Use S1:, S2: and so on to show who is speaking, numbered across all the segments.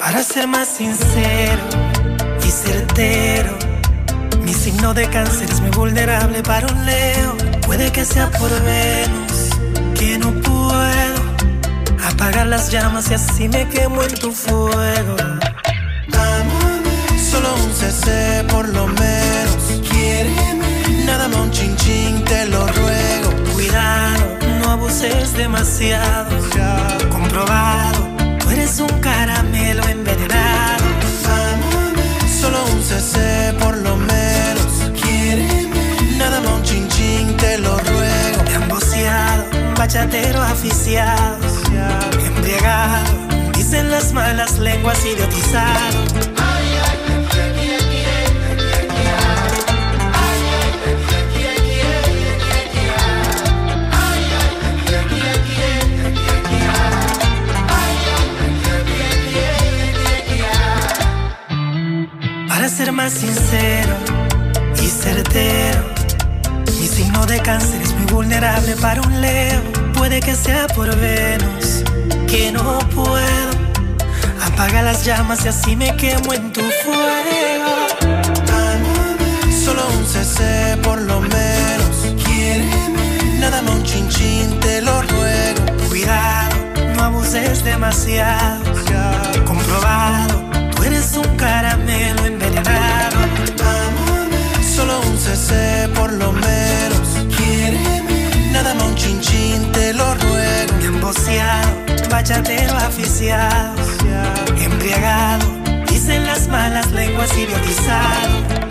S1: Para ser más sincero y certero, mi signo de cáncer es muy vulnerable para un Leo. Puede que sea por Venus, que no puedo apagar las llamas y así me quemo en tu fuego.
S2: Solo un CC por lo menos. Quiéreme, nada más un chin chin, te lo ruego.
S1: Cuidado, no abuses demasiado. Comprobado, tú eres un caramelo envenenado.
S2: Solo un CC por lo menos. Quiéreme, nada más un chin chin, te lo ruego.
S1: Emboceado, bachatero aficiado, embriagado, dicen las malas lenguas, idiotizado. Para ser más sincero y certero, mi signo de cáncer es muy vulnerable para un Leo. Puede que sea por Venus, que no puedo apagar las llamas y así me quemo en tu fuego.
S2: Solo un CC por lo menos. Quiéreme, nada más un chin chin, te lo ruego.
S1: Cuidado, no abuses demasiado. Comprobado, tú eres un caramelo envenenado.
S2: Solo un CC por lo menos. Quiéreme, nada más un chin chin, te lo ruego.
S1: Emboceado, bachatero aficiado, embriagado, dicen las malas lenguas, idiotizado.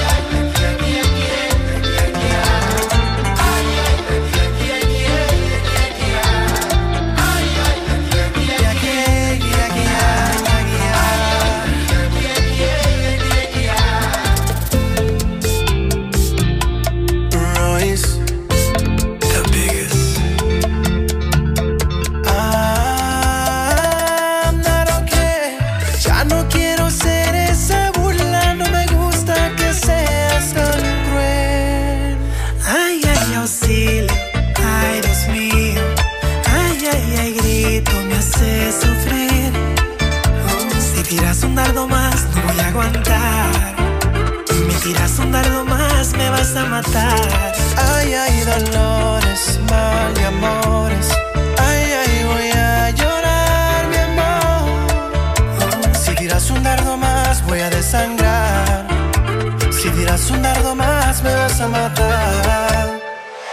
S1: Tiras un dardo más, no voy a aguantar. Me tiras un dardo más, me vas a matar.
S2: Ay, ay, dolores, mal de amores. Ay, ay, voy a llorar, mi amor. Si tiras un dardo más, voy a desangrar. Si tiras un dardo más, me vas a matar.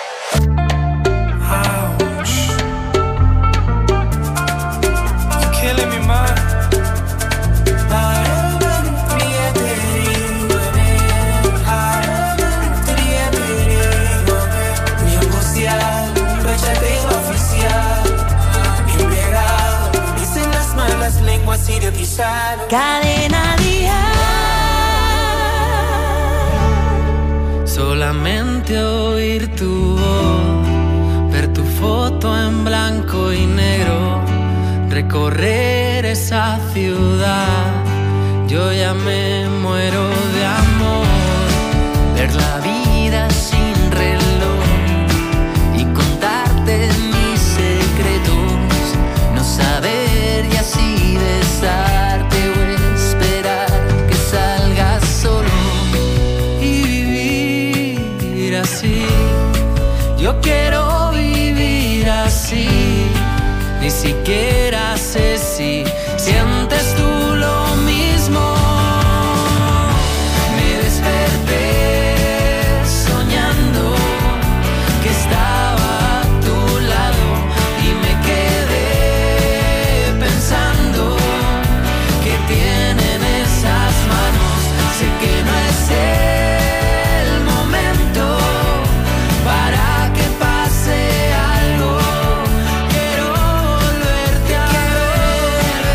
S1: Ouch. You're killing me, man.
S3: Cadena Dial.
S4: Solamente oír tu voz, ver tu foto en blanco y negro, recorrer esa ciudad. Yo ya me muero de amor, ver la vida sin reloj y contarte mis secretos, no saber y así besarte o esperar que salgas solo y vivir así. Yo quiero vivir así, ni siquiera sé si sientes tú lo mismo. Me desperté soñando que estaba a tu lado y me quedé pensando que tienen esas manos. Sé que no es el momento para que pase algo. Quiero volverte a ver.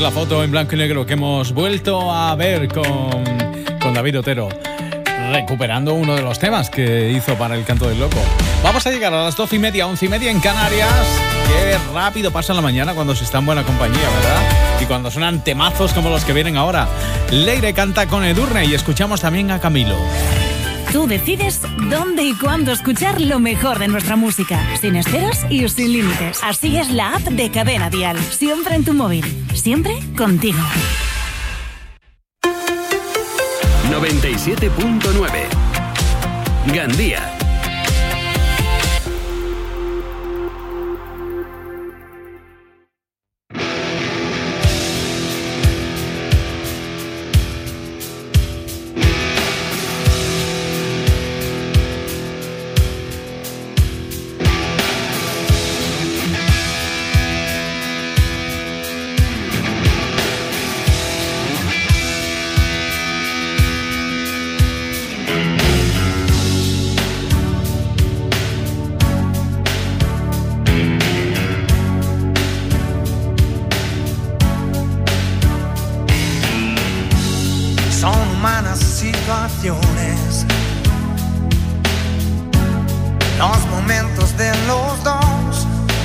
S5: la foto en blanco y negro que hemos vuelto a ver con David Otero, recuperando uno de los temas que hizo para El Canto del Loco. Vamos a llegar a las 12:30, 11:30 en Canarias. Qué rápido pasa la mañana cuando se está en buena compañía, ¿verdad? Y cuando suenan temazos como los que vienen ahora. Leire canta con Edurne y escuchamos también a Camilo.
S6: Tú decides dónde y cuándo escuchar lo mejor de nuestra música, sin esperos y sin límites. Así es la app de Cadena Dial, siempre en tu móvil, siempre contigo.
S7: 97.9 Gandía.
S2: Los momentos de los dos,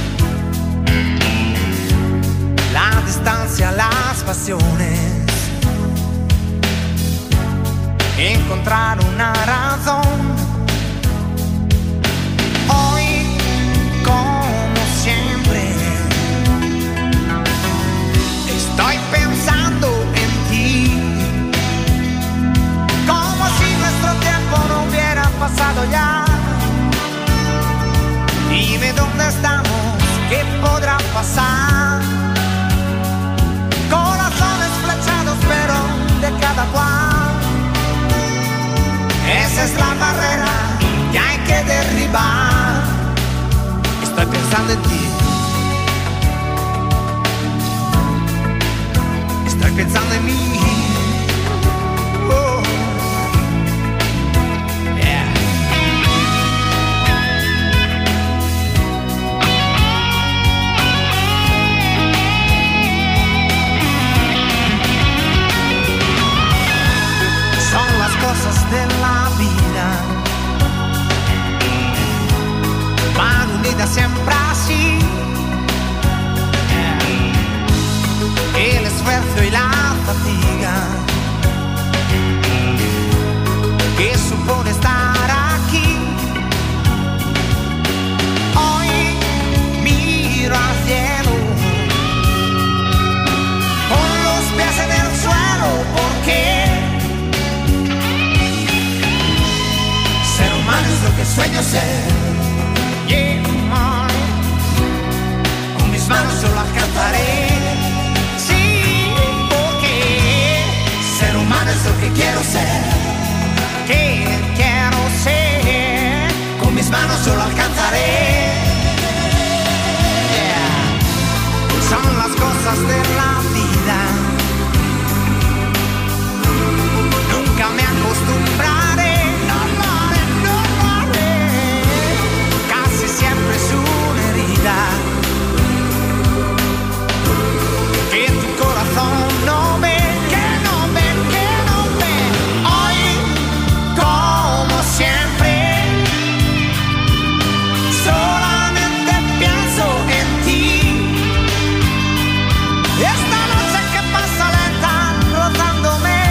S2: la distancia, las pasiones, encontrar una razón. Hoy, como siempre, estoy pensando en ti, como si nuestro tiempo no hubiera pasado ya. Dime dónde estamos, qué podrá pasar. Corazones flechados, pero de cada cual. Esa es la barrera que hay que derribar. Estoy pensando en ti. Estoy pensando en mí. Oh. Cosas de la vida van unidas siempre así. El esfuerzo y la fatiga que supone estar aquí. Hoy miro al cielo con los pies en el suelo porque es lo que sueño ser. Yeah, con mis manos yo lo alcanzaré. Sí, porque ser humano es lo que quiero ser. Que quiero ser. Con mis manos yo lo alcanzaré. Yeah. Son las cosas de la vida. Nunca me acostumbraré. Siempre es una herida que tu corazón no ve, que no ve, que no ve. Hoy, como siempre, solamente pienso en ti. Esta noche que pasa lenta, rozándome,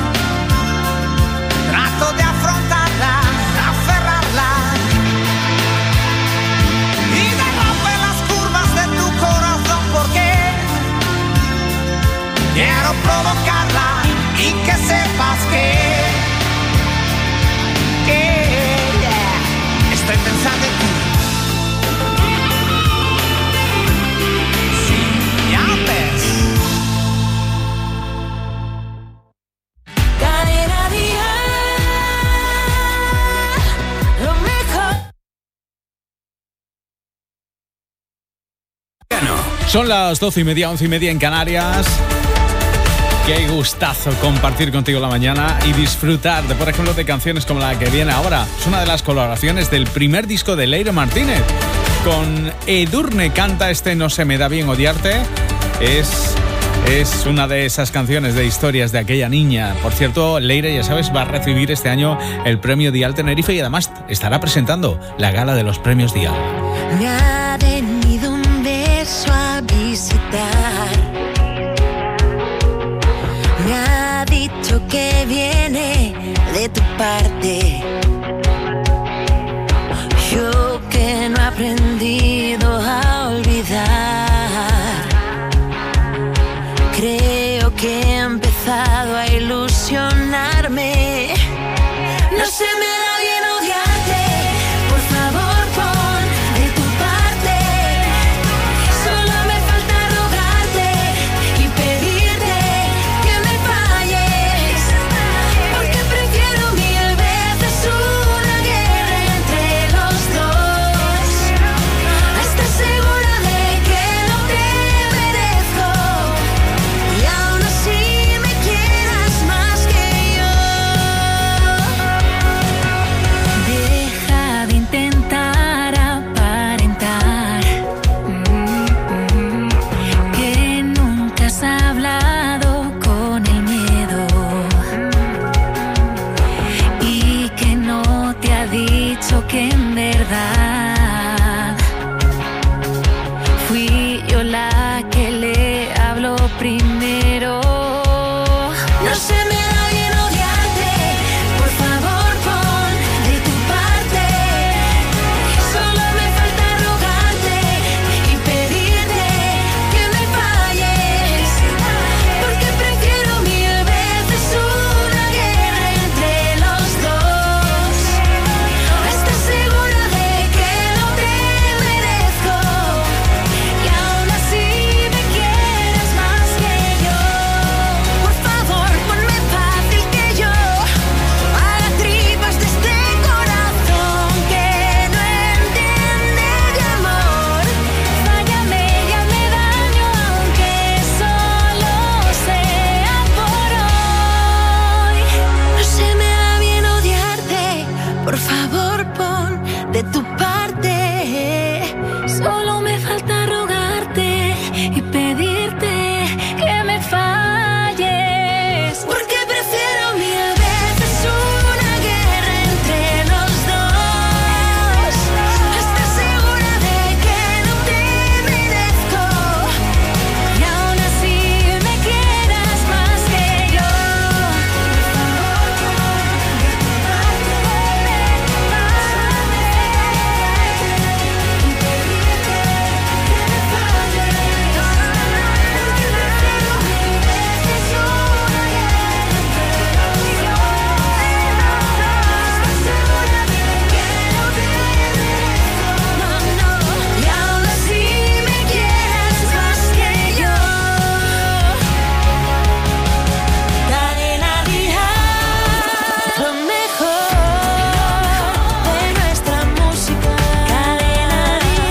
S2: trato de afrontarla, aferrarla. Quiero provocarla y que sepas que yeah, estoy pensando en ti. Sí, ya ves.
S3: Cadena Dial, lo mejor.
S5: Son las 12:30, 11:30 en Canarias. Qué gustazo compartir contigo la mañana y disfrutar de, por ejemplo, de canciones como la que viene ahora. Es una de las colaboraciones del primer disco de Leire Martínez. Con Edurne canta este No se me da bien odiarte. Es Es una de esas canciones de historias de aquella niña. Por cierto, Leire, ya sabes, va a recibir este año el premio Dial Tenerife y además estará presentando la gala de los premios Dial.
S3: Me ha venido un beso a visitar. Me ha dicho que viene de tu parte. Yo que no he aprendido a olvidar. Creo que he empezado a ilusionarme. No se me da bien odiarte. Por favor, pon de tu parte. Solo me falta rogarte y pedirte que me falles. Porque prefiero mil veces una guerra entre los dos. ¿Estás segura de que no te merezco? Y aún así me quieras más que yo. Deja de intentar aparentar que nunca has hablado con el miedo y que no te ha dicho que en verdad fui yo la que le habló primero. No se me da bien odiarte. Por favor, pon de tu parte. Solo me falta rogarte y pedirte que me falles. Porque prefiero mil veces una guerra entre los dos. ¿Estás segura de que no te merezco? Y aún así me quieres más que yo. Por favor, ponme fácil que yo haga tripas de este corazón que no entiende de amor. Fállame y hazme daño aunque solo sea por hoy. No se me da bien odiarte. Por favor, pon de tu parte. Solo me falta rogarte y pedirte que me falles. Porque prefiero mil veces una guerra entre los dos. ¿Estás segura de que no te merezco? Y aún así me quieras más que yo. Y aún así me quieras más que yo. Cadena Dial, lo mejor de nuestra música. Cadena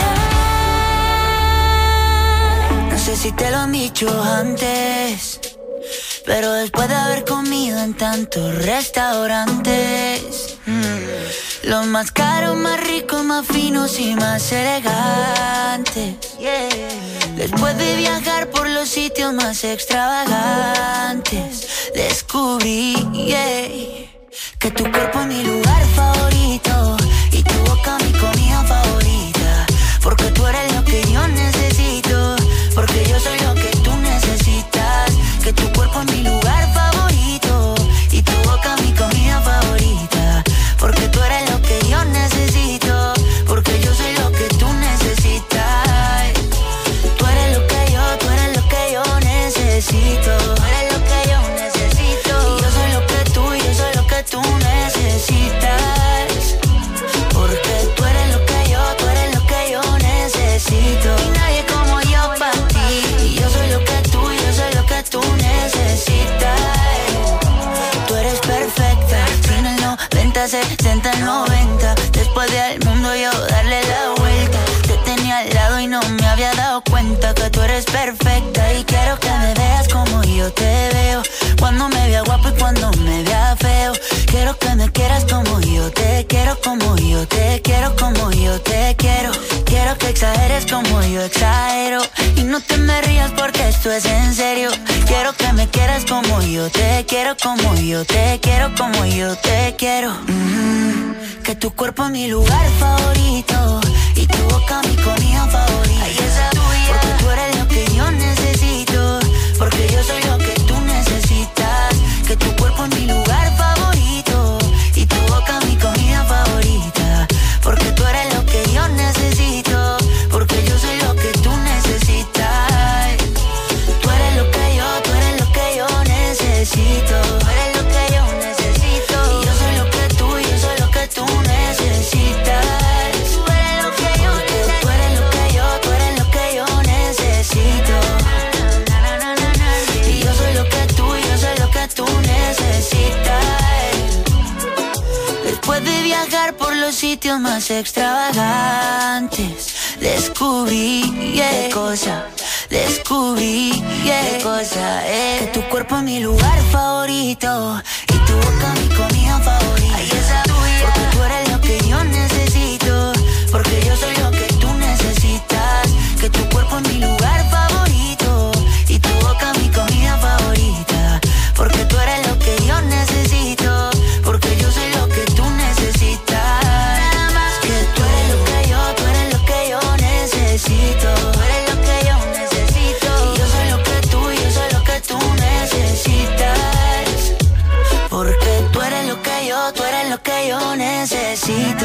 S3: Dial.
S8: No sé si te lo han dicho antes, pero después de haber comido en tantos restaurantes, los más caros, más ricos, más finos y más elegantes, después de viajar por los sitios más extravagantes, descubrí que tu cuerpo es mi lugar favorito y tu boca mi comida favorita. Porque tú eres lo que yo necesito, porque yo soy lo que tú necesitas. Que tu cuerpo es mi lugar favorito y tu boca mi comida favorita. Porque tú eres lo que yo necesito, porque yo soy lo que tú necesitas. Tú eres lo que yo necesito. Tú eres lo que yo necesito. Y yo soy lo que tú, yo soy lo que tú necesitas. Porque tú eres lo que yo necesito. Y nadie como yo para ti. Y yo soy lo que tú, yo soy lo que tú necesitas. Tú eres perfecta, sin el 90, 70, 90. Después del mundo yo darle la vuelta. Te tenía al lado y no me había dado cuenta que tú eres perfecta. Y quiero que me veas como yo te veo, cuando me vea guapo y cuando me vea feo. Quiero que me quieras como yo te quiero, como yo te quiero, como yo te quiero. Quiero que exageres como yo exagero. Y no te me rías porque esto esto es en serio. Quiero que me quieras como yo te quiero, como yo te quiero, como yo te quiero. Que tu cuerpo es mi lugar favorito y tu boca mi comida favorita. Ay, esa tuya, porque tú eres lo que yo necesito, porque yo soy lo que tú necesitas. Que tu cuerpo es mi lugar favorito y tu boca mi comida favorita, porque tú eres lo que yo necesito, porque yo soy lo que tú necesitas. Tú eres lo que yo, tú eres lo que yo necesito. Tú eres lo que yo necesito. Y yo soy lo que tú, yo soy lo que tú necesitas. Tú eres lo que yo necesito. Tú eres lo que yo, tú eres lo que yo necesito. Y yo soy lo que tú, yo soy lo que tú necesitas. Después de viajar por los sitios más extravagantes, descubrí qué cosa, descubrí qué cosa es. Que tu cuerpo es mi lugar favorito y tu boca mi comida favorita. Ay, esa tuya, porque tú eres lo que yo necesito, porque yo soy lo que tú necesitas. Que tu cuerpo es mi lugar favorito y tu boca mi comida favorita, porque tú eres lo que yo necesito, porque yo soy lo que tú necesitas. Nada más que tú eres lo que yo, tú eres lo que yo necesito. Tú eres lo que yo necesito. Y yo soy lo que tú, yo soy lo que tú necesitas. Porque tú eres lo que yo, tú eres lo que yo necesito.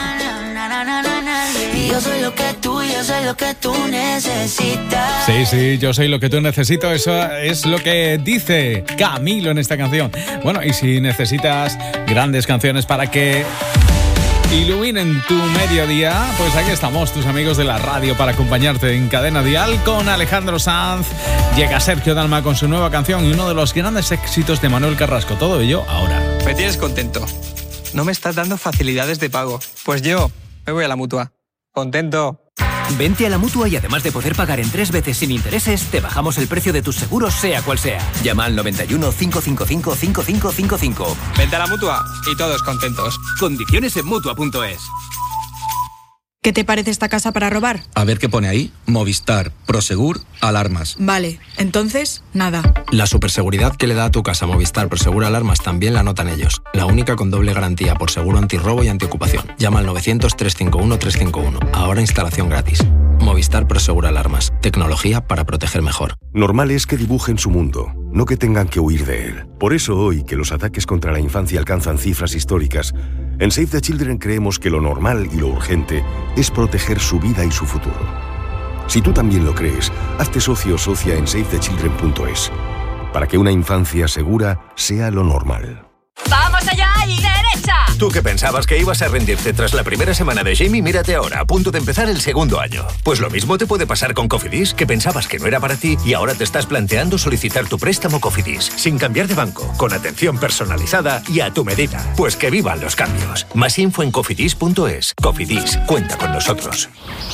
S8: Y yo soy lo que tú, yo soy lo que tú necesitas.
S5: Sí, yo soy lo que tú necesito. Eso es lo que dice Camilo en esta canción. Bueno, y si necesitas grandes canciones para que iluminen tu mediodía, pues aquí estamos, tus amigos de la radio, para acompañarte en Cadena Dial con Alejandro Sanz. Llega Sergio Dalma con su nueva canción y uno de los grandes éxitos de Manuel Carrasco. Todo ello ahora.
S9: Me tienes contento. No me estás dando facilidades de pago. Pues yo me voy a la Mutua. Contento.
S10: Vente a la Mutua y además de poder pagar en 3 veces sin intereses, te bajamos el precio de tus seguros, sea cual sea. Llama al 91 555 5555.
S9: Vente a la Mutua y todos contentos.
S10: Condiciones en Mutua.es.
S11: ¿Qué te parece esta casa para robar?
S12: A ver qué pone ahí. Movistar, Prosegur, alarmas.
S11: Vale, entonces, nada.
S12: La superseguridad que le da a tu casa Movistar Prosegur Alarmas también la notan ellos. La única con doble garantía por seguro antirrobo y antiocupación. Llama al 900-351-351. Ahora instalación gratis. Movistar Prosegur Alarmas. Tecnología para proteger mejor.
S13: Normal es que dibujen su mundo, no que tengan que huir de él. Por eso hoy, que los ataques contra la infancia alcanzan cifras históricas, en Save the Children creemos que lo normal y lo urgente es proteger su vida y su futuro. Si tú también lo crees, hazte socio o socia en SaveTheChildren.es, para que una infancia segura sea lo normal.
S14: ¡Vamos allá y derecha!
S15: Tú que pensabas que ibas a rendirte tras la primera semana de Jamie, mírate ahora, a punto de empezar el segundo año. Pues lo mismo te puede pasar con Cofidis, que pensabas que no era para ti y ahora te estás planteando solicitar tu préstamo Cofidis, sin cambiar de banco, con atención personalizada y a tu medida. Pues que vivan los cambios. Más info en cofidis.es. Cofidis, cuenta con nosotros.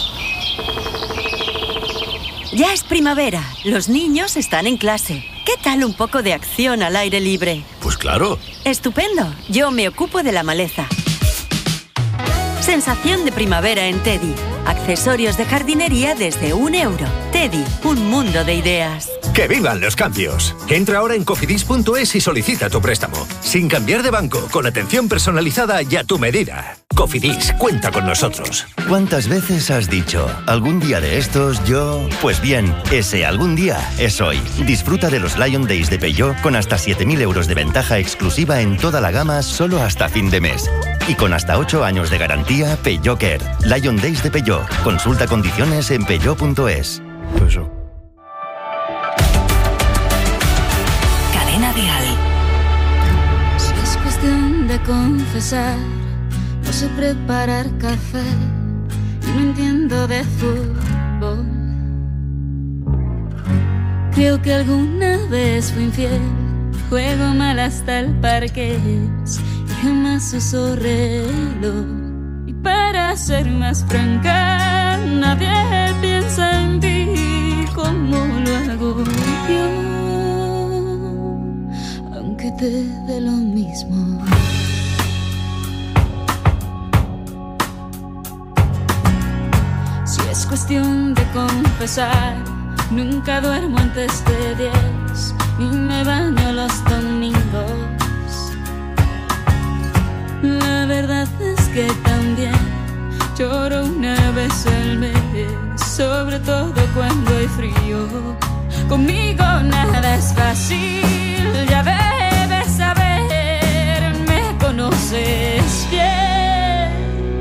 S14: Ya es primavera, los niños están en clase. ¿Qué tal un poco de acción al aire libre?
S15: Pues claro.
S14: Estupendo, yo me ocupo de la maleza. Sensación de primavera en Teddy. Accesorios de jardinería desde €1. Teddy, un mundo de ideas.
S15: ¡Que vivan los cambios! Entra ahora en cofidis.es y solicita tu préstamo. Sin cambiar de banco, con atención personalizada y a tu medida. Cofidis, cuenta con nosotros.
S16: ¿Cuántas veces has dicho, algún día de estos yo...? Pues bien, ese algún día es hoy. Disfruta de los Lion Days de Peugeot con hasta 7.000 euros de ventaja exclusiva en toda la gama solo hasta fin de mes. Y con hasta 8 años de garantía, Peugeot Care. Lion Days de Peugeot. Consulta condiciones en peugeot.es.
S6: Cadena Dial.
S3: Si es cuestión de confesar, no sé preparar café y no entiendo de fútbol. Creo que alguna vez fui infiel, juego mal hasta el parqués y jamás uso reloj. Y para ser más franca, nadie piensa en ti como lo hago yo, aunque te dé lo mismo. Si es cuestión de confesar,
S17: Nunca duermo antes de 10, ni me baño los domingos. La verdad es que también lloro una vez al mes, sobre todo cuando hay frío. Conmigo nada es fácil, ya debes saber, me conoces bien.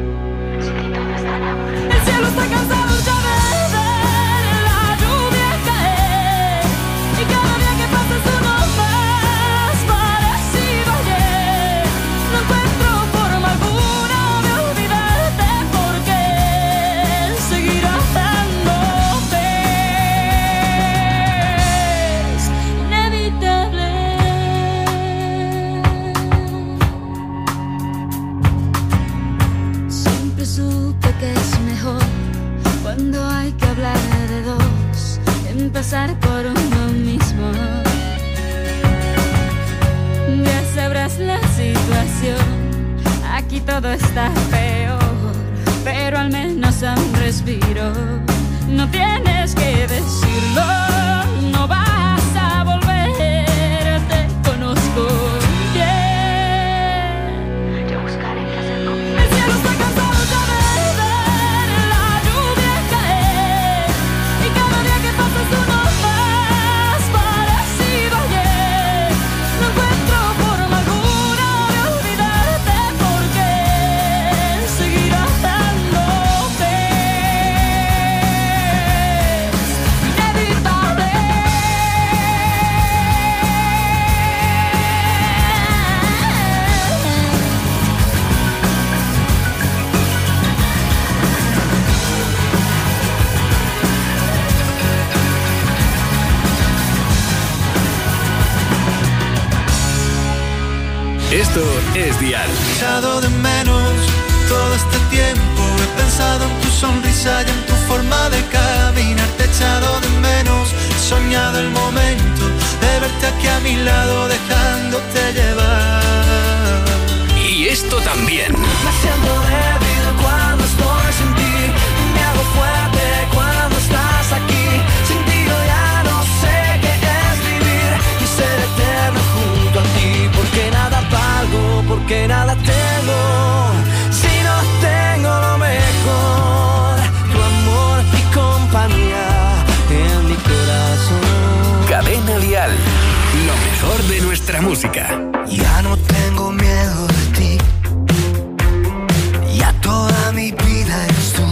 S17: El cielo está cansado ya de ver la lluvia caer, y cada día que pasa es uno más parecido a ayer. No encuentro forma alguna de olvidarte, porque seguir amándote es inevitable. Siempre supe que es mejor cuando hay que hablar de dos, empezar por uno mismo. Ya sabrás la situación, aquí todo está peor, pero al menos a un respiro. No tienes que decirlo, no vas a volver, te conozco bien. Yo buscaré qué hacer conmigo. El cielo está cansado ya de ver la lluvia caer, y cada día que pasa es uno más parecido a ayer. No encuentro forma alguna de olvidarte, porque seguir amándote es inevitable.
S7: Esto es Dial.
S2: He echado de menos todo este tiempo, he pensado en tu sonrisa y en tu forma de caminar. Te he echado de menos, he soñado el momento de verte aquí a mi lado, dejándote llevar.
S7: Y esto también.
S2: Me siento débil cuando estoy sin ti, me hago fuerte cuando estás aquí. Sin ti yo ya no sé qué es vivir y ser eterno junto a ti, porque nada valgo, porque nada tengo, si no tengo lo mejor, tu amor y compañía en mi corazón.
S7: Cadena Dial. Lo mejor de nuestra música.
S2: Ya no tengo miedo de ti, ya toda mi vida eres tú.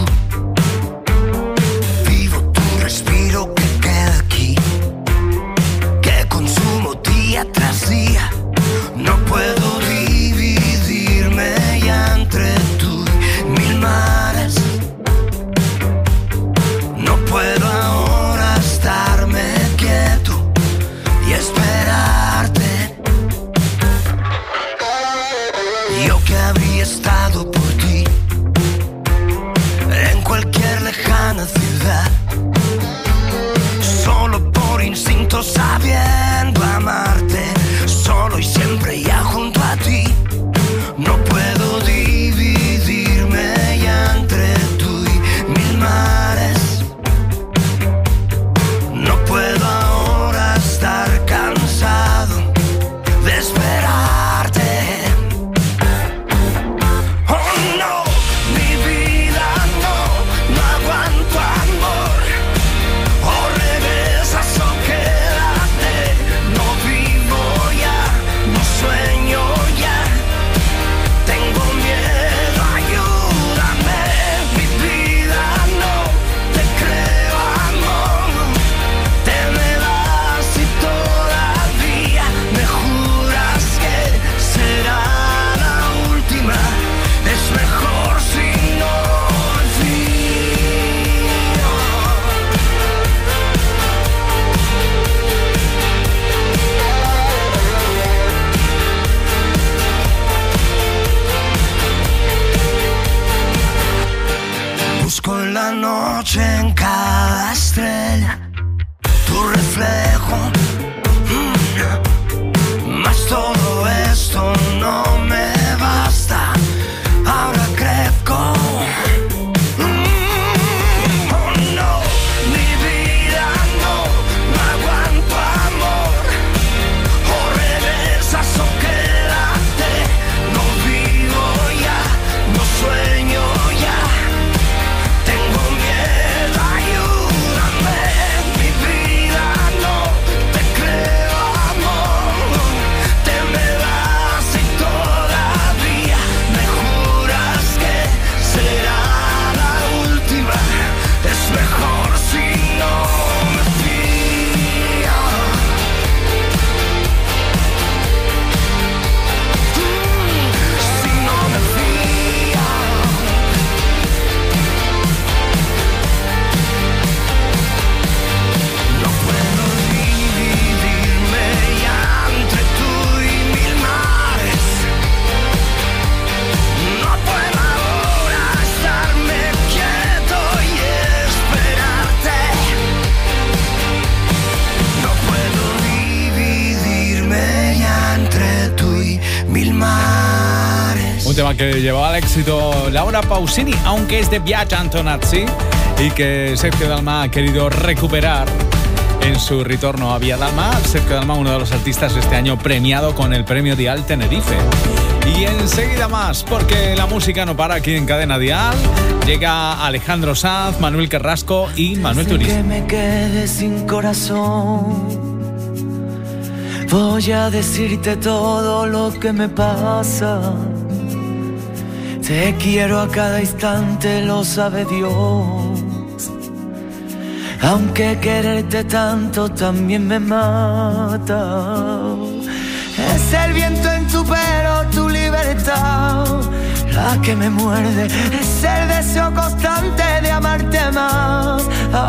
S2: Vivo tu respiro que queda aquí, que consumo día tras día. No puedo dividirme ya entre tú y mil mares. No puedo ahora estarme quieto y esperarte. Yo que habría estado por ti en cualquier lejana ciudad, solo por instinto sabiendo amarte, solo mil mares.
S5: Un tema que llevó al éxito Laura Pausini, aunque es de Biagio Antonazzi y que Sergio Dalma ha querido recuperar en su retorno a Via Dalma. Sergio Dalma, uno de los artistas este año premiado con el premio Dial Tenerife. Y enseguida más, porque la música no para aquí en Cadena Dial. Llega Alejandro Sanz, Manuel Carrasco y Manuel Turizo.
S2: Que me quede sin corazón. Voy a decirte todo lo que me pasa. Te quiero a cada instante, lo sabe Dios. Aunque quererte tanto también me mata. Es el viento en tu pelo, tu libertad, la que me muerde. Es el deseo constante de amarte más.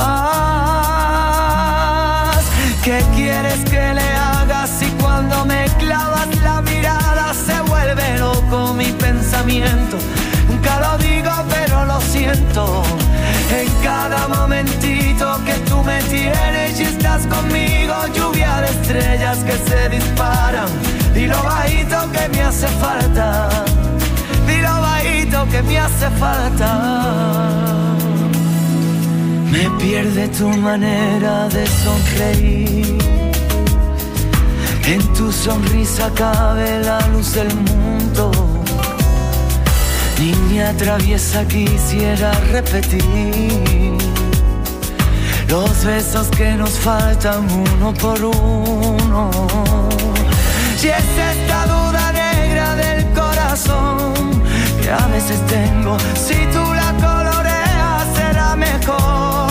S2: ¿Qué quieres que le haga si cuando me clavas la mirada se vuelve loco mi pensamiento? Nunca lo digo pero lo siento. En cada momentito que tú me tienes y estás conmigo, lluvia de estrellas que se disparan. Dilo bajito que me hace falta. Dilo bajito que me hace falta. Me pierde tu manera de sonreír. En tu sonrisa cabe la luz del mundo. Niña traviesa, quisiera repetir los besos que nos faltan uno por uno. Si es esta duda negra del corazón que a veces tengo, si tú la coloreas será mejor.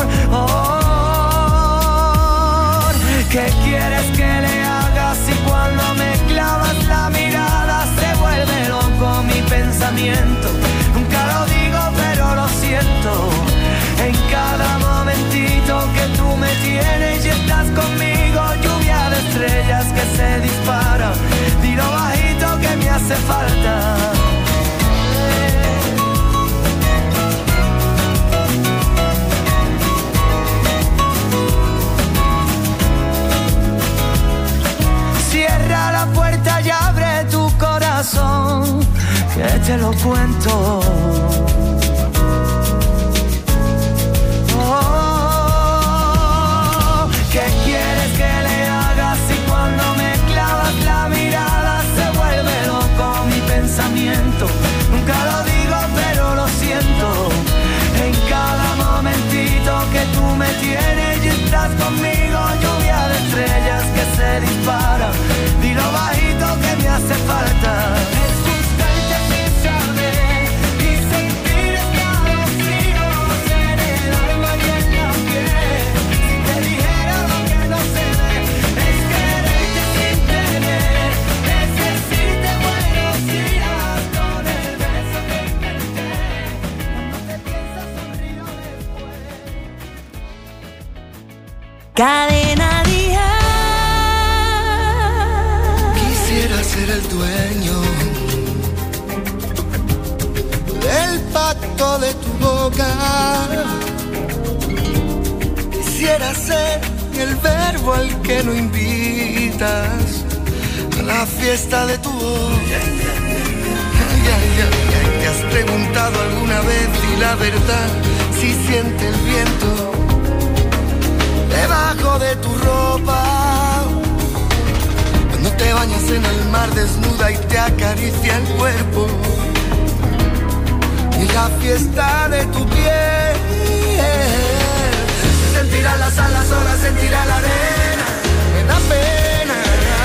S2: ¿Qué quieres que le haga si cuando me clavas la mirada se vuelve loco mi pensamiento? Nunca lo digo pero lo siento. En cada momentito que tú me tienes y estás conmigo, lluvia de estrellas que se disparan. Dilo bajito que me hace falta. Cierra la puerta y abre tu corazón, que te lo cuento. ¿Qué quieres que le haga si cuando me clavas la mirada se vuelve loco mi pensamiento? Nunca lo digo pero lo siento. En cada momentito que tú me tienes y estás conmigo, lluvia de estrellas que se disparan. Dilo bajito que me hace falta. Es buscarte sin saber y sentir escalofríos en el alma y en la piel. Si te dijera lo que no se ve, es quererte sin tener. Es decirte buenos días con el beso que inventé. Cuando te piensas sonrío después.
S3: Cadena Dial.
S2: Quisiera ser el dueño del pacto de tu boca. Quisiera ser el verbo al que no invitas a la fiesta de tu voz. ¿Te has preguntado alguna vez y la verdad si siente el viento debajo de tu ropa? Cuando te bañas en el mar desnuda y te acaricia el cuerpo, y la fiesta de tu piel. Sentirás las alas, olas, sentirás la arena. Me da pena.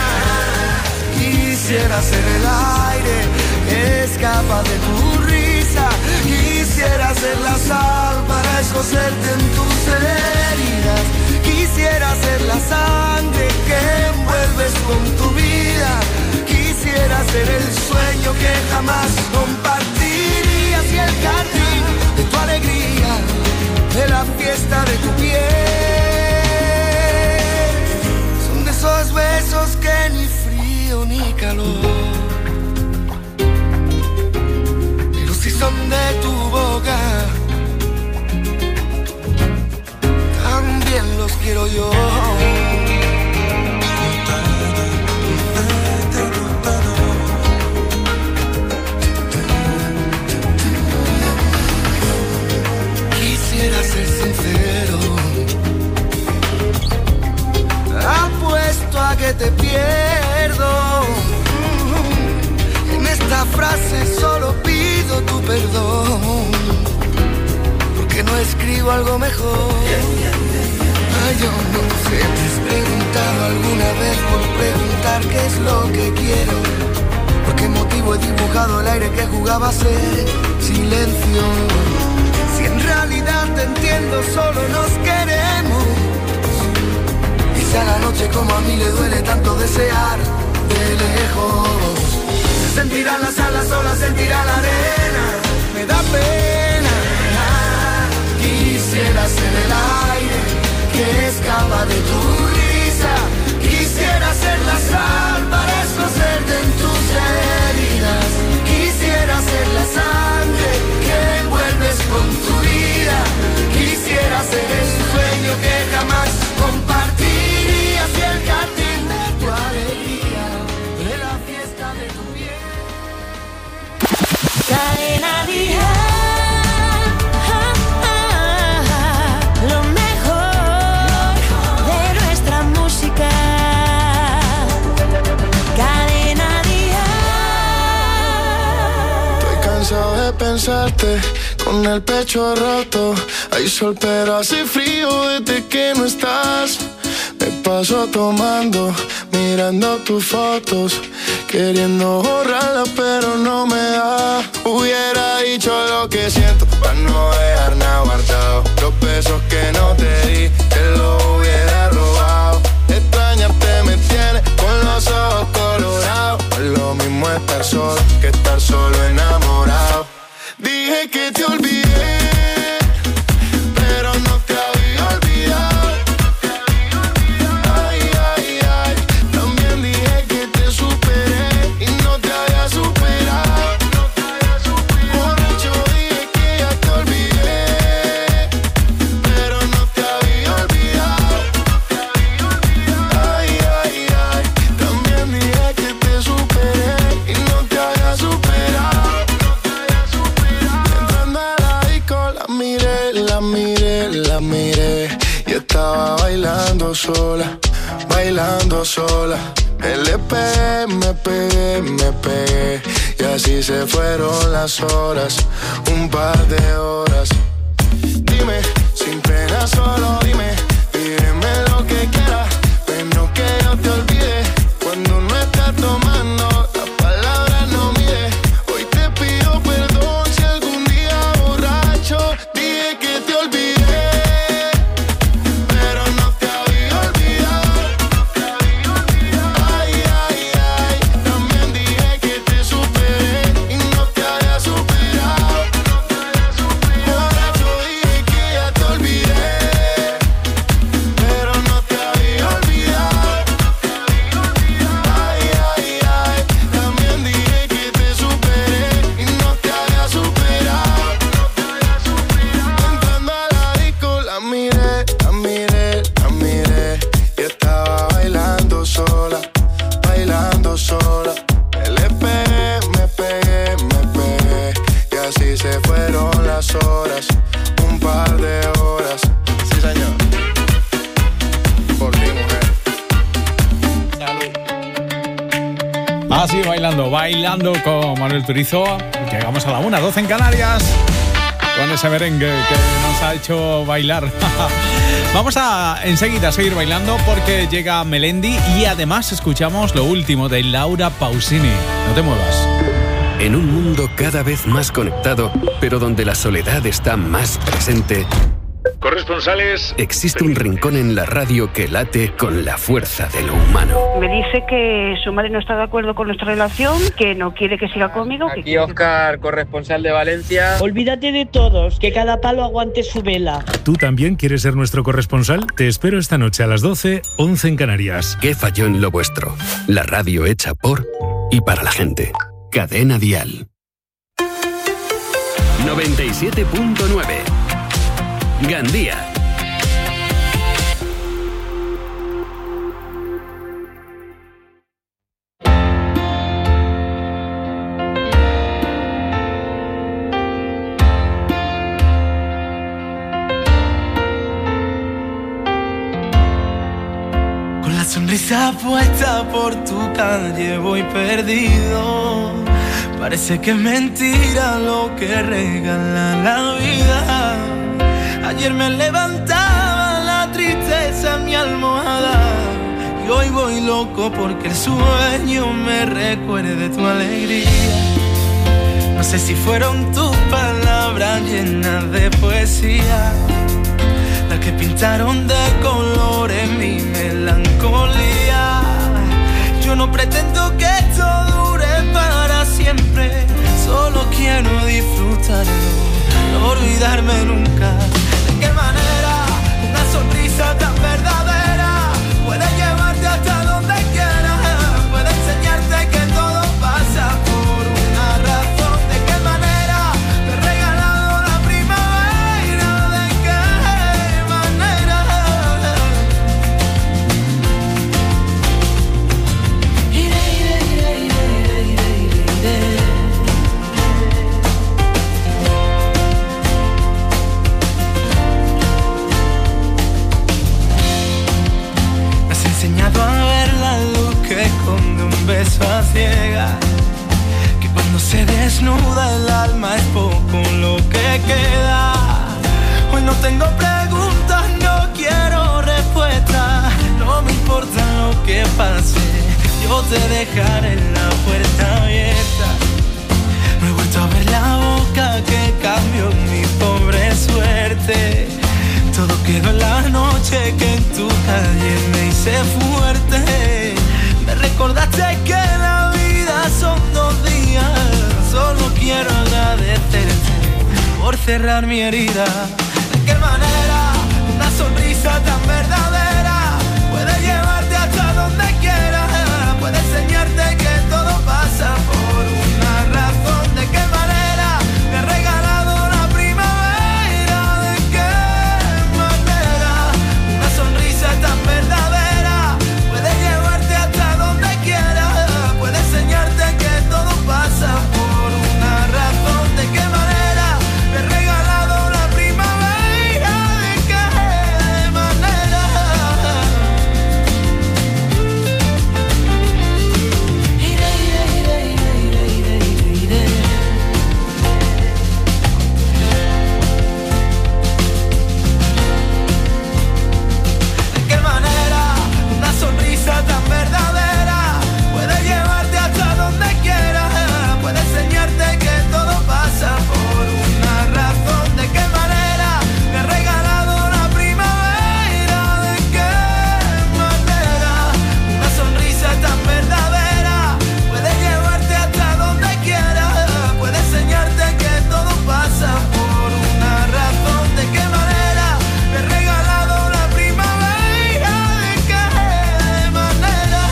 S2: Quisiera ser el aire que escapa de tu risa. Quisiera ser la sal para escocerte en tus heridas. Quisiera ser la sangre que envuelves con tu vida. Quisiera ser el sueño que jamás compartirías y el jardín de tu alegría, de la fiesta de tu piel. Son de esos besos que ni frío ni calor, pero si son de tu boca, también los quiero yo. contigo algo mejor. Ay, yo no sé, te has preguntado alguna vez por preguntar qué es lo que quiero. ¿Por qué motivo he dibujado el aire que jugaba a ser silencio? Si en realidad te entiendo, solo nos queremos. Y si a la noche como a mí le duele tanto desear de lejos, se sentirá las alas solas, sentirá la arena. Me da pena. Quisiera ser el aire que escapa de tu risa. Quisiera ser la sal para escocerte en tus heridas. Quisiera ser la sangre que envuelves con tu vida. Quisiera ser el sueño que jamás compartirías y el jardín de tu alegría, de la fiesta de tu bien.
S3: Cadena Dial.
S2: De pensarte con el pecho roto. Hay sol pero hace frío desde que no estás. Me paso tomando, mirando tus fotos, queriendo borrarlas pero no me da. Hubiera dicho lo que siento para no dejar nada guardado. Los besos que no te di, te los hubiera robado. Extrañarte me tiene con los ojos colorados. No es lo mismo estar solo que estar solo enamorado. Dije que te olvidé, pero no te había olvidado. Ay, ay, ay. También dije que te superé y no te había superado. Borracho dije que ya te olvidé, pero no te había olvidado. Ay, ay, ay. También dije que te superé y no te había superado. La miré y estaba bailando sola. Me pegué y así se fueron las horas, un par de horas. Dime, sin pena solo dime, pídeme lo que quieras, pero que yo te olvide. Cuando uno está tomando, las palabras no mide. Hoy te pido perdón si algún día borracho dije que te olvidé, pero no te había olvidado. Ay, ay, ay. También dije que te superé y no te había superado. Borracho dije que ya te olvidé, pero no te había olvidado. Ay, ay, ay. También dije que te superé y no te había superado. Entrando a la disco la miré y estaba bailando sola. Me pegué y así se fueron las horas, un par de horas. Sí, señor. Por ti, mujer.
S5: Así bailando con Manuel Turizo. Llegamos a la 1:12 en Canarias con ese merengue que nos ha hecho bailar. Vamos a enseguida seguir bailando porque llega Melendi y además escuchamos lo último de Laura Pausini. No te muevas.
S7: En un mundo cada vez más conectado, pero donde la soledad está más presente,
S18: corresponsales,
S7: existe un rincón en la radio que late con la fuerza de lo humano.
S19: Me dice que su madre no está de acuerdo con nuestra relación, que no quiere que siga conmigo.
S20: Aquí Óscar, corresponsal de Valencia.
S21: Olvídate de todos, que cada palo aguante su vela.
S18: ¿Tú también quieres ser nuestro corresponsal? Te espero esta noche a las 12, 11 en Canarias.
S7: ¿Qué falló en lo vuestro? La radio hecha por y para la gente. Cadena Dial. 97.9 Gandía.
S1: Con la sonrisa puesta por tu calle voy perdido. Parece que es mentira lo que regala la vida.
S2: Ayer me levantaba la tristeza en mi almohada y hoy voy loco porque el sueño me recuerde tu alegría. No sé si fueron tus palabras llenas de poesía las que pintaron de colores mi melancolía. Yo no pretendo que esto dure para siempre, solo quiero disfrutarlo, no olvidarme nunca. ¿De qué manera una sonrisa tan verdadera puede llevarte hasta donde quieras? Puede enseñarte que todo pasa por una razón. ¿De qué manera te he regalado la primavera? ¿De qué manera? Me has enseñado a ver la luz que esconde un beso a ciegas, que cuando se desnuda el alma es poco lo que queda. Hoy no tengo preguntas, no quiero respuestas, no me importa lo que pase, yo te dejaré la puerta abierta. No he vuelto a ver la boca que cambió mi pobre suerte. Todo quedó en la noche que en tu calle me hice fuerte. Me recordaste que la vida son 2 días. Solo quiero agradecerte por cerrar mi herida. ¿De qué manera una sonrisa tan verdadera puede llevarte hasta donde quieras? Puede enseñarte que todo pasa por una razón. ¿De qué manera me he regalado la primavera? ¿De qué manera una sonrisa tan verdadera puede llevarte hasta donde quieras? Puede enseñarte que todo pasa por una razón. ¿De qué manera me he regalado la primavera? ¿De qué manera? ¿De qué manera una sonrisa tan verdadera puede llevarte hasta donde quieras? Puede enseñarte que todo pasa por una razón. ¿De qué manera me he regalado la primavera? ¿De qué manera una sonrisa tan verdadera puede llevarte hasta donde quieras? Puede enseñarte que todo pasa por una razón. ¿De qué manera me he regalado la primavera? ¿De qué manera?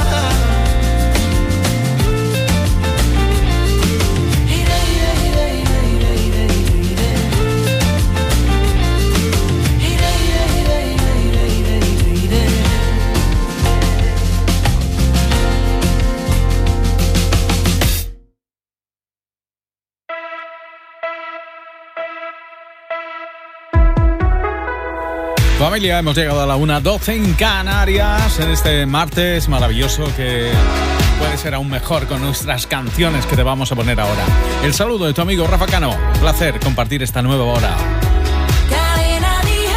S5: Familia, hemos llegado a la 1:12 en Canarias, en este martes maravilloso que puede ser aún mejor con nuestras canciones que te vamos a poner ahora. El saludo de tu amigo Rafa Cano. Un placer compartir esta nueva hora.
S3: Cadena Dial,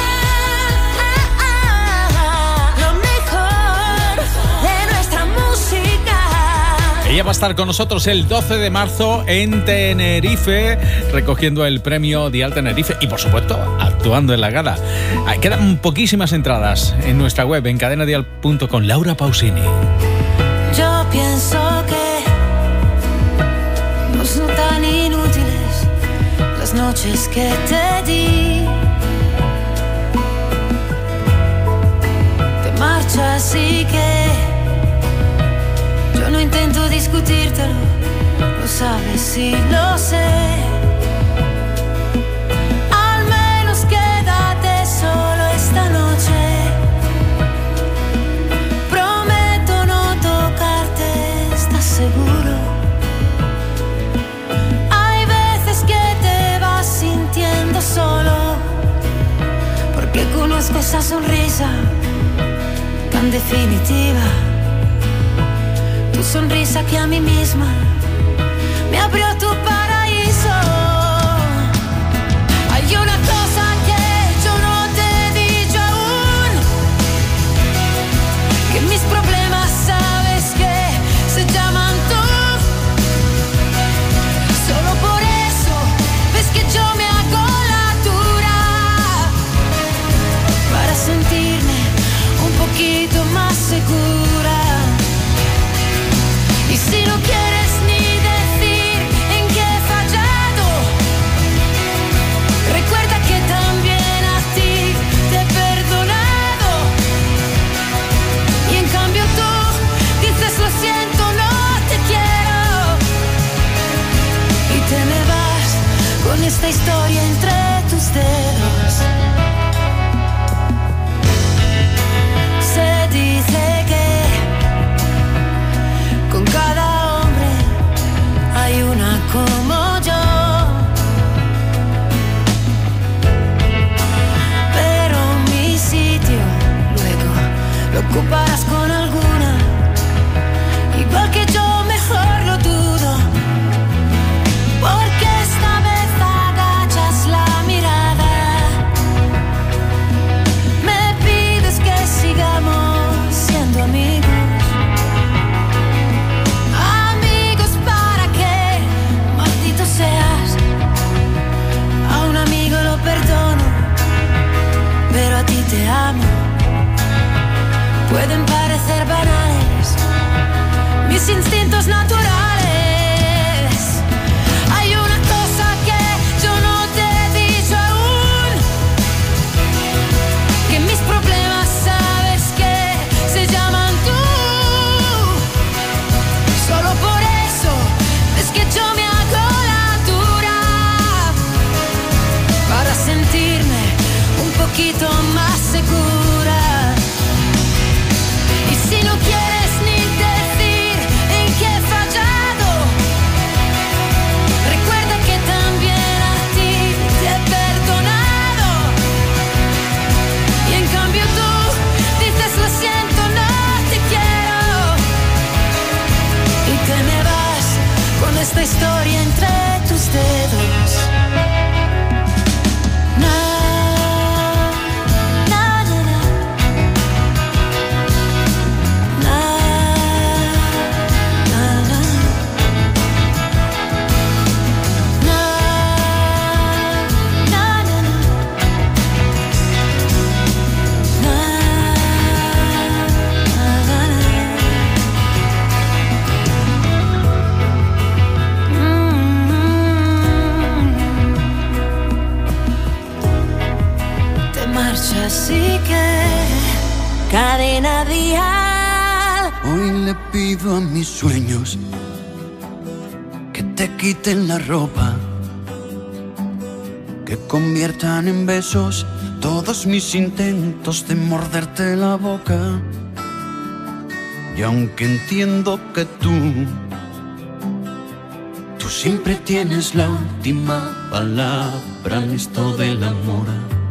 S3: lo mejor de nuestra música.
S5: Ella va a estar con nosotros el 12 de marzo en Tenerife, recogiendo el premio Dial Tenerife y, por supuesto, actuando en la gala. Quedan poquísimas entradas en nuestra web, en cadenadial.com. Laura Pausini.
S3: Yo pienso que no son tan inútiles las noches que te di. Te marchas y que yo no intento discutírtelo, lo sabes y lo sé. Al menos quédate solo esta noche. Prometo no tocarte, ¿estás seguro? Hay veces que te vas sintiendo solo, porque conozco esa sonrisa tan definitiva. Tu sonrisa que a mí misma me abrió tu paraíso. Hay una cosa que
S8: esta historia entre tus dedos. Se dice que con cada hombre hay una como yo, pero mi sitio luego lo ocuparás con alguna, igual que yo, mejor lo dudo, porque esta vez agachas la mirada, me pides que sigamos siendo amigos, amigos para que maldito seas. A un amigo lo perdono, pero a ti te amo. Pueden parecer banales mis instintos naturales. Hay una cosa que yo no te he dicho aún, que mis problemas sabes que se llaman tú. Solo por eso es que yo me hago la dura, para sentirme un poquito más segura. Y si no quieres ni decir en qué he fallado, recuerda que también a ti te he perdonado. Y en cambio tú dices lo siento, no te quiero, y te me vas con esta historia entre tus dedos. Así que Cadena Dial.
S4: Hoy le pido a mis sueños que te quiten la ropa, que conviertan en besos todos mis intentos de morderte la boca. Y aunque entiendo que tú siempre tienes la última palabra en esto del amor,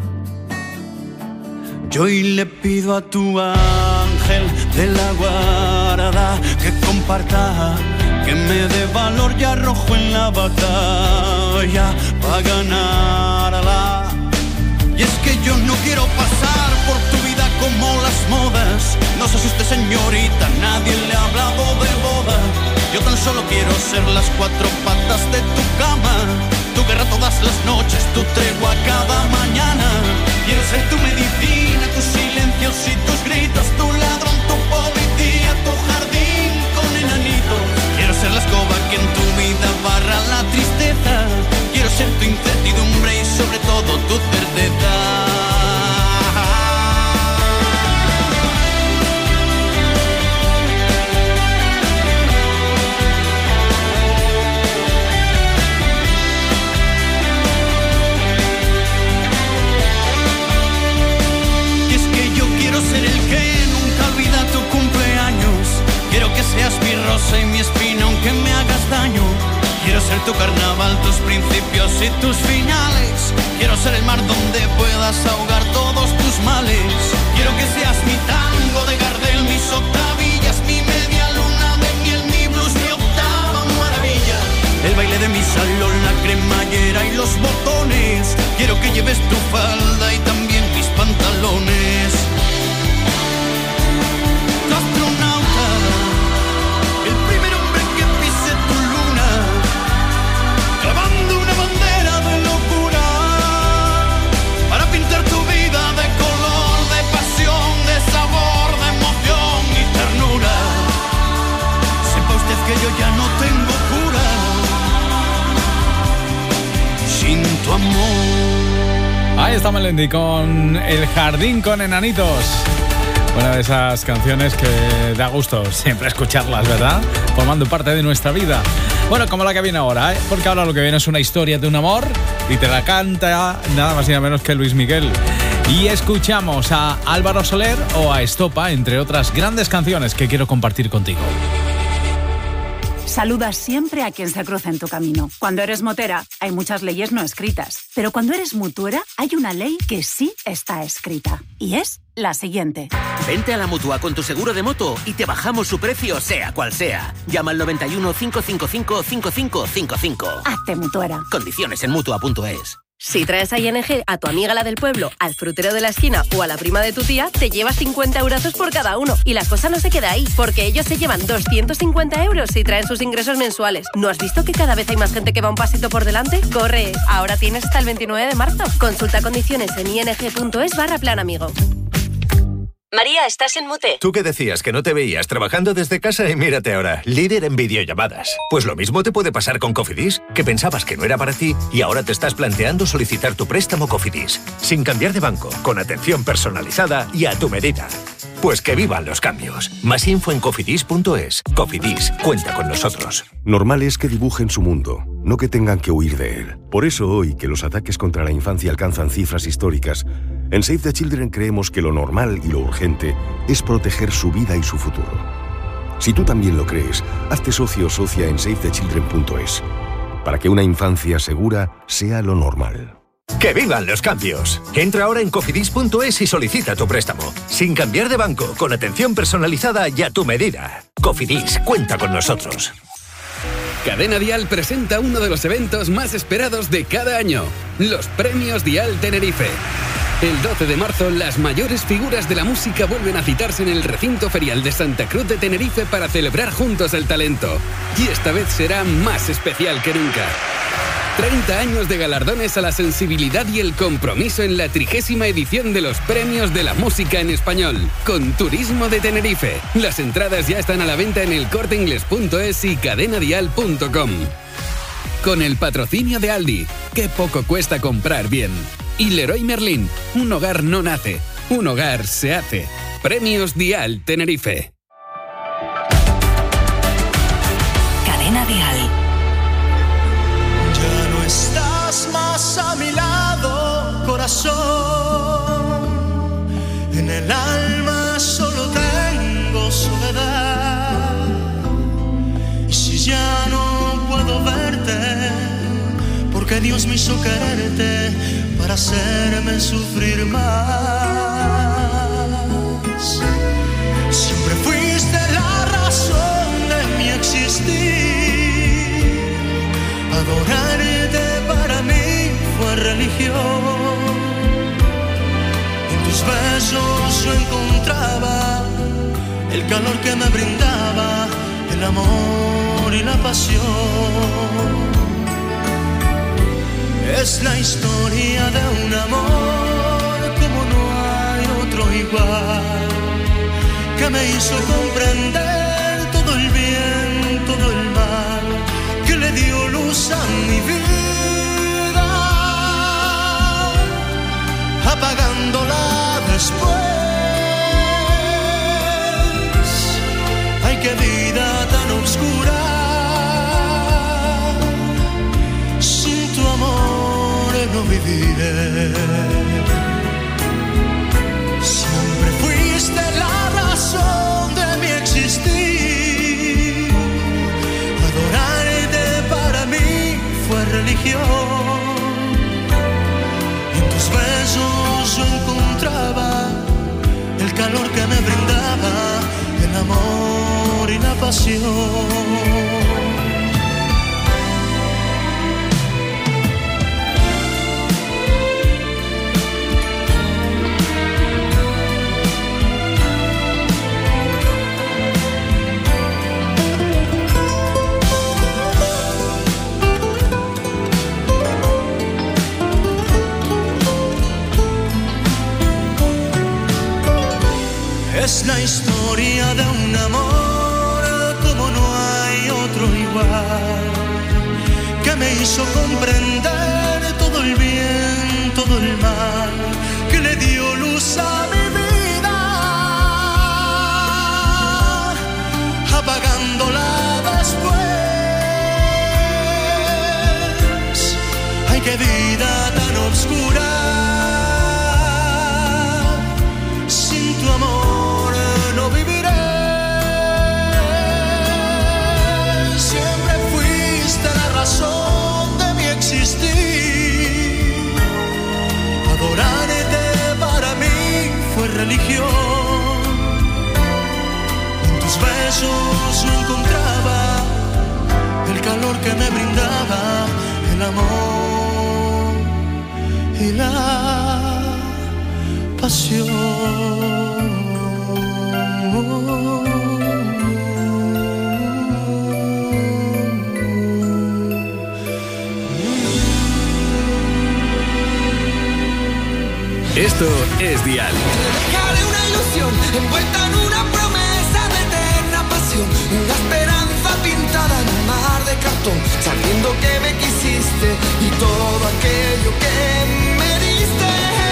S4: yo hoy le pido a tu ángel de la guarda que comparta, que me dé valor y arrojo en la batalla para ganarla. Y es que yo no quiero pasar por tu vida como las modas. No se asuste, señorita, nadie le ha hablado de boda. Yo tan solo quiero ser las cuatro patas de tu cama, tu guerra todas las noches, tu tregua cada mañana. Quiero ser tu medicina, tus silencios y tus gritos, tu ladrón, tu policía, tu jardín con enanitos. Quiero ser la escoba que en tu vida barra la tristeza. Quiero ser tu incertidumbre y sobre todo tu certeza. Ser el que nunca olvida tu cumpleaños. Quiero que seas mi rosa y mi espina aunque me hagas daño. Quiero ser tu carnaval, tus principios y tus finales. Quiero ser el mar donde puedas ahogar todos tus males. Quiero que seas mi tango de Gardel, mis octavillas, mi media luna de miel, mi blues, mi octava maravilla. El baile de mi salón, la cremallera y los botones. Quiero que lleves tu falda y también mis pantalones. Que yo ya no tengo cura sin tu amor.
S5: Ahí está Melendi con El jardín con enanitos. Una de esas canciones que da gusto siempre escucharlas, ¿verdad? Formando parte de nuestra vida. Bueno, como la que viene ahora, porque ahora lo que viene es una historia de un amor y te la canta nada más y nada menos que Luis Miguel. Y escuchamos a Álvaro Soler o a Estopa, entre otras grandes canciones que quiero compartir contigo.
S6: Saluda siempre a quien se cruza en tu camino. Cuando eres motera, hay muchas leyes no escritas. Pero cuando eres mutuera, hay una ley que sí está escrita. Y es la siguiente.
S10: Vente a la Mutua con tu seguro de moto y te bajamos su precio, sea cual sea. Llama al 91 555 5555.
S6: Hazte mutuera.
S10: Condiciones en Mutua.es.
S9: Si traes a ING a tu amiga la del pueblo, al frutero de la esquina o a la prima de tu tía, te llevas 50 eurazos por cada uno. Y la cosa no se queda ahí, porque ellos se llevan 250 euros si traen sus ingresos mensuales. ¿No has visto que cada vez hay más gente que va un pasito por delante? ¡Corre! Ahora tienes hasta el 29 de marzo. Consulta condiciones en ing.es/plan amigo.
S15: María, estás en mute. ¿Tú qué decías? Que no te veías trabajando desde casa y mírate ahora, líder en videollamadas. Pues lo mismo te puede pasar con Cofidis, que pensabas que no era para ti y ahora te estás planteando solicitar tu préstamo Cofidis, sin cambiar de banco, con atención personalizada y a tu medida. Pues que vivan los cambios. Más info en cofidis.es. Cofidis, cuenta con nosotros.
S13: Normal es que dibujen su mundo, no que tengan que huir de él. Por eso hoy, que los ataques contra la infancia alcanzan cifras históricas, en Save the Children creemos que lo normal y lo urgente es proteger su vida y su futuro. Si tú también lo crees, hazte socio o socia en savethechildren.es, para que una infancia segura sea lo normal.
S15: ¡Que vivan los cambios! Entra ahora en cofidis.es y solicita tu préstamo, sin cambiar de banco, con atención personalizada y a tu medida. Cofidis, cuenta con nosotros.
S22: Cadena Dial presenta uno de los eventos más esperados de cada año, los Premios Dial Tenerife. El 12 de marzo, las mayores figuras de la música vuelven a citarse en el recinto ferial de Santa Cruz de Tenerife para celebrar juntos el talento. Y esta vez será más especial que nunca. 30 años de galardones a la sensibilidad y el compromiso en la 30ª edición de los Premios de la Música en Español, con Turismo de Tenerife. Las entradas ya están a la venta en elcorteingles.es y cadenadial.com. Con el patrocinio de Aldi, que poco cuesta comprar bien. Y Leroy Merlin, un hogar no nace, un hogar se hace. Premios Dial Tenerife.
S6: Cadena Dial.
S2: Ya no estás más a mi lado, corazón. En el alma solo tengo soledad. Y si ya no puedo verte, porque Dios me hizo quererte para hacerme sufrir más. Siempre fuiste la razón de mi existir. Adorarte para mí fue religión. En tus besos yo encontraba el calor que me brindaba el amor y la pasión. Es la historia de un amor como no hay otro igual, que me hizo comprender todo el bien, todo el mal, que le dio luz a mi vida, apagándola después. Ay, qué vida tan oscura. No viviré. Siempre fuiste la razón de mi existir. Adorarte para mí fue religión. En tus besos yo encontraba el calor que me brindaba el amor y la pasión. Es la historia de un amor como no hay otro igual, que me hizo comprender todo el bien, todo el mal, que le dio luz a mi vida, apagándola después. qué vida tan oscura. Sin tu amor no viviré. Siempre fuiste la razón de mi existir. Adorarte para mí fue religión. En tus besos no encontraba el calor que me brindaba el amor y la pasión.
S22: Esto es Dial.
S17: Dejaré una ilusión envuelta en una promesa de eterna pasión, una esperanza pintada en un mar de cartón, sabiendo que me quisiste y todo aquello que me diste.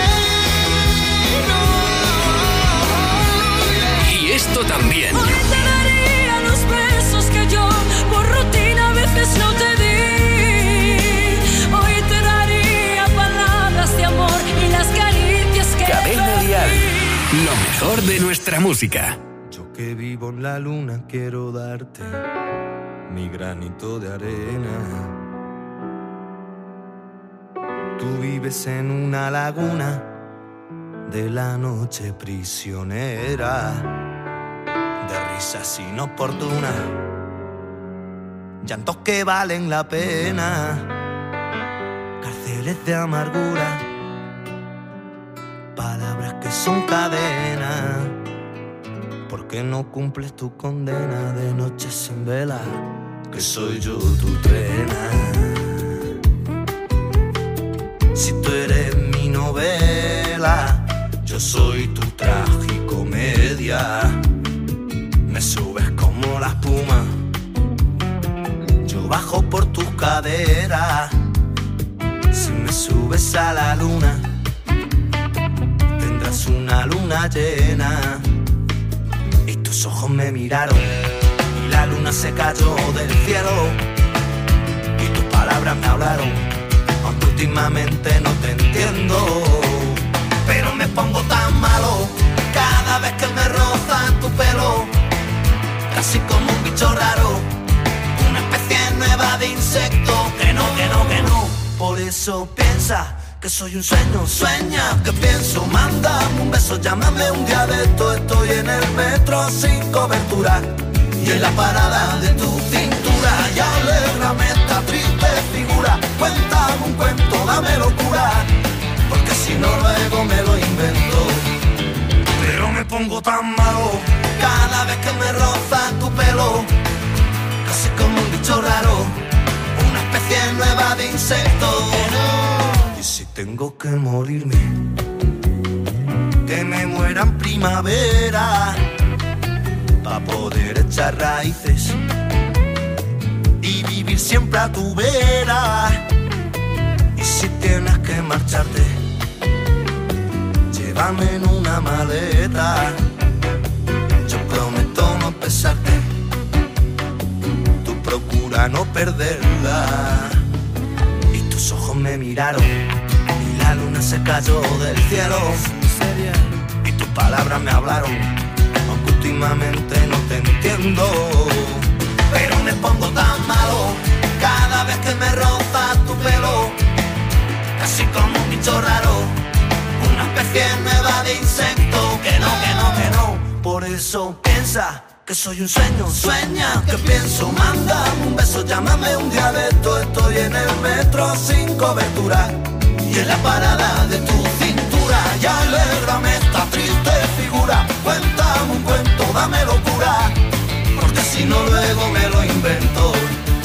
S22: Y esto también.
S17: Hoy te daría los besos que yo por rutina a veces no te di. Hoy te daría palabras de amor y las caricias que
S22: Cadena Dial. Lo mejor de nuestra música.
S2: Yo que vivo en la luna quiero darte mi granito de arena. Tú vives en una laguna de la noche prisionera, de risas inoportunas, llantos que valen la pena, cárceles de amargura, palabras que son cadenas. ¿Por qué no cumples tu condena de noches sin vela? Que soy yo tu trena. Si tú eres mi novela, yo soy tu tragicomedia. Me subes como la espuma, yo bajo por tus caderas. Si me subes a la luna, tendrás una luna llena. Y tus ojos me miraron y la luna se cayó del cielo. Y tus palabras me hablaron, aunque últimamente no te entiendo. Pero me pongo tan malo cada vez que me rozan tu pelo, casi como un bicho raro, una especie nueva de insecto. Que no, que no, que no. Por eso piensa que soy un sueño, sueña que pienso. Mándame un beso, llámame un día de esto. Estoy en el metro sin cobertura y en la parada de tu cintura. Y alégrame esta triste figura. Cuéntame un cuento, dame locura, porque si no luego me lo invento. Pero me pongo tan malo cada vez que me roza tu pelo, casi como un bicho raro, una especie nueva de insecto. Y si tengo que morirme, que me muera en primavera, pa' poder echar raíces y vivir siempre a tu vera. Y si tienes que marcharte, llévame en una maleta. Yo prometo no pesarte, tú procura no perderla. Y tus ojos me miraron y la luna se cayó del cielo. Y tus palabras me hablaron, aunque últimamente no te entiendo. Pero me pongo tan malo cada vez que me rozas tu pelo, casi como un bicho raro, una especie nueva de insecto. Que no, que no, que no. Por eso piensa que soy un sueño, sueña que pienso. Mándame un beso, llámame un día de esto. Estoy en el metro sin cobertura y en la parada de tu cintura. Y alégrame esta triste figura. Cuéntame un cuento, dame locura, porque si no luego me lo invento.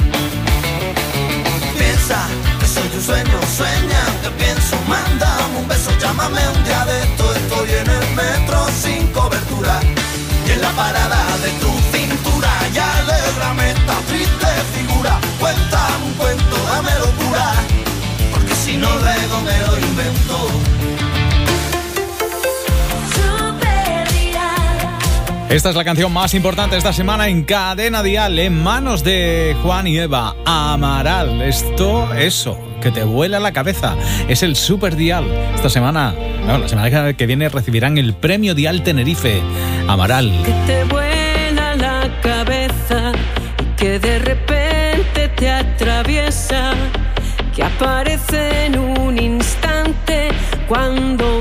S2: Piensa que soy un sueño, sueña que pienso. Mándame un beso, llámame un día de esto. Estoy en el metro sin cobertura y en la parada de tu cintura. Y alégrame esta triste figura. Cuéntame un cuento, dame locura, porque si no luego me lo invento.
S17: Super Dial.
S5: Esta es la canción más importante esta semana en Cadena Dial, en manos de Juan y Eva. Amaral, eso, que te vuela la cabeza. Es el Super Dial. Esta semana, la semana que viene recibirán el premio Dial Tenerife. Amaral.
S11: Que te vuela la cabeza, que de repente te atraviesa, que aparece en un instante cuando